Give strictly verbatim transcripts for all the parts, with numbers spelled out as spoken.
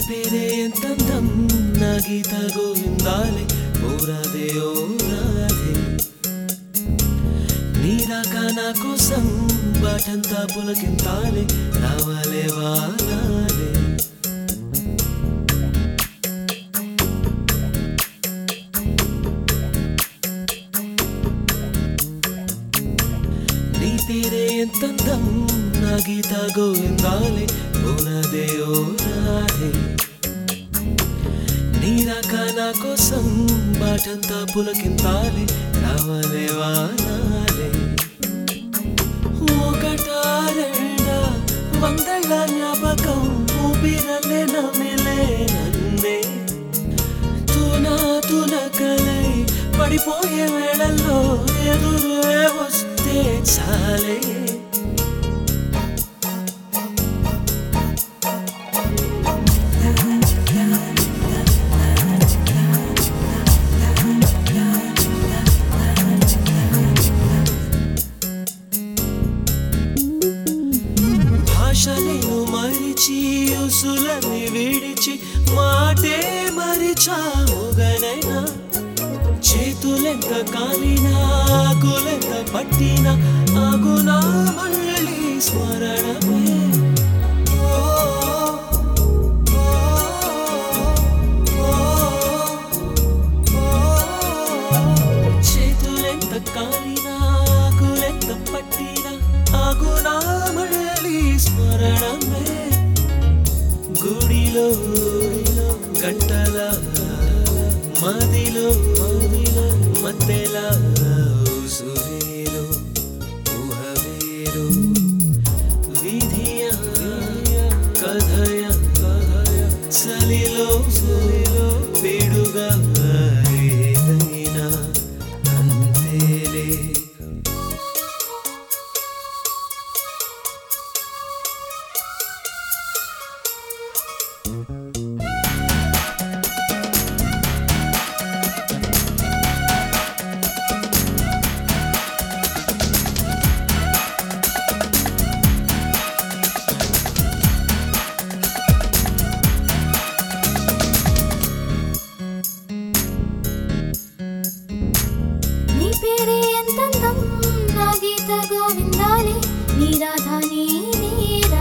పేరే ఎంతందం నా గీత గోవిందాలే ఓరాదే ఓరాదే నీరాక నా కోసం బాటంతా పులకింతాలే రావాలే వాలాలే నీ పేరే ఎంతందం నా గీత గోవిందాలే ఓరాదే ఓరాదే నీరాక నా కోసం బాటంతా పులకింతాలే రావాలే వాలాలే ఒకటా రెండా వందల జ్ఞాపకం ఊపిరలే నమిలే నన్నే తునా తునకలై పడిపోయే వేళల్లో ఎదురే వస్తే చాలే భాషను మరిచి ఉసులని విడిచి మాటే మరిచాముగనైనా చేతులెంత కాలినా ఆకులెంత పట్టినా ఆగునా మళ్ళీ స్మరణమే చేతులెంత కాలినా ఆకులెంత పట్టినా ఆగునా మళ్ళీ స్మరణమే గుడిలో గంటల మదిలో మధ్యలా ఉసువేరు ఊహవేరు విధియ కథయ చలిలో పిడుగా ఏదైనా అంతేలే పేరే ఎంతందం నా గీత గోవిందాలే నీరాధా నీ నీరా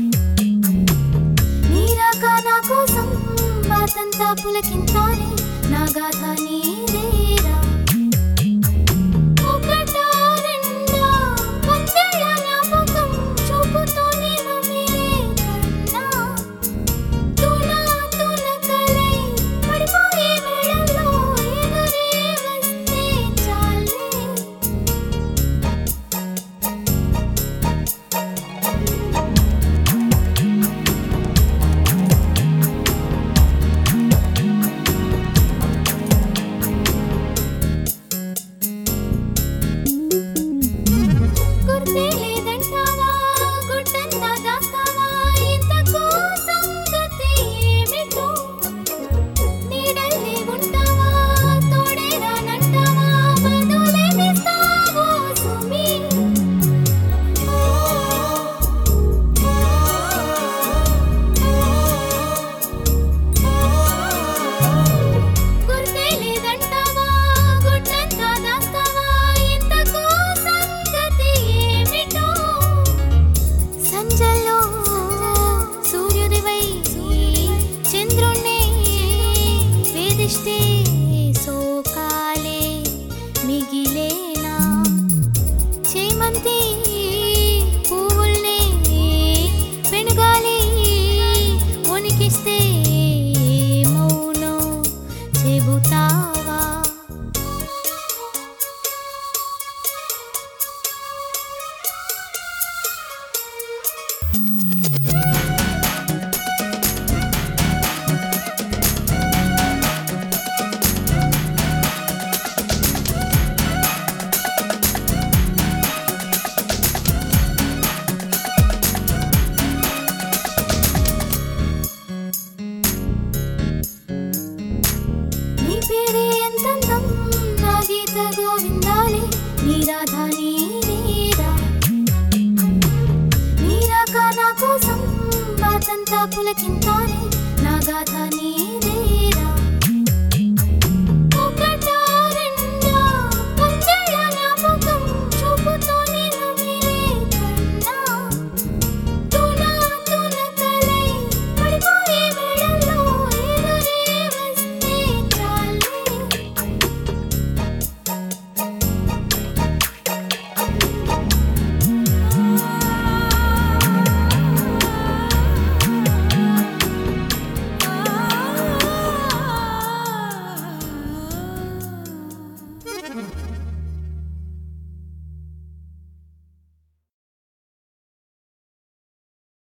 నీరాక నా కోసం బాటంతా పులకింతాలే నా గాథ నీదేరా ఒకటా రెండా వందల జ్ఞాపకం చూపుతోనే నమిలే కన్నా తునా తునకలై పడిపోయే వేళల్లో ఎదురే వస్తే చాలే గుర్తే లేదంటావా గుట్టంతా దాస్తావా ఇంతకు సంగతి ఏమిటో నీడల్లే ఉంటావా తోడే రానంటావా బదులేమిస్తావో సుమి గుర్తే లేదంటావా గుట్టంతా దాస్తావా ఇంతకు సంగతి ఏమిటో సంజలో సూర్యుడివై చంద్రుణ్ణి వేధిస్తే సోకాలే మిగిలేనా చేమంతి పువ్వుల్ని పెనుగాలి ఉనికిస్తే మౌనం చెబుతావా నీ పేరే ఎంతందం నా గీత గోవిందాలే నీరాధా నీ నీరా నీరాక నా కోసం బాటంతా పులకింతాలే నా గాథ నీదే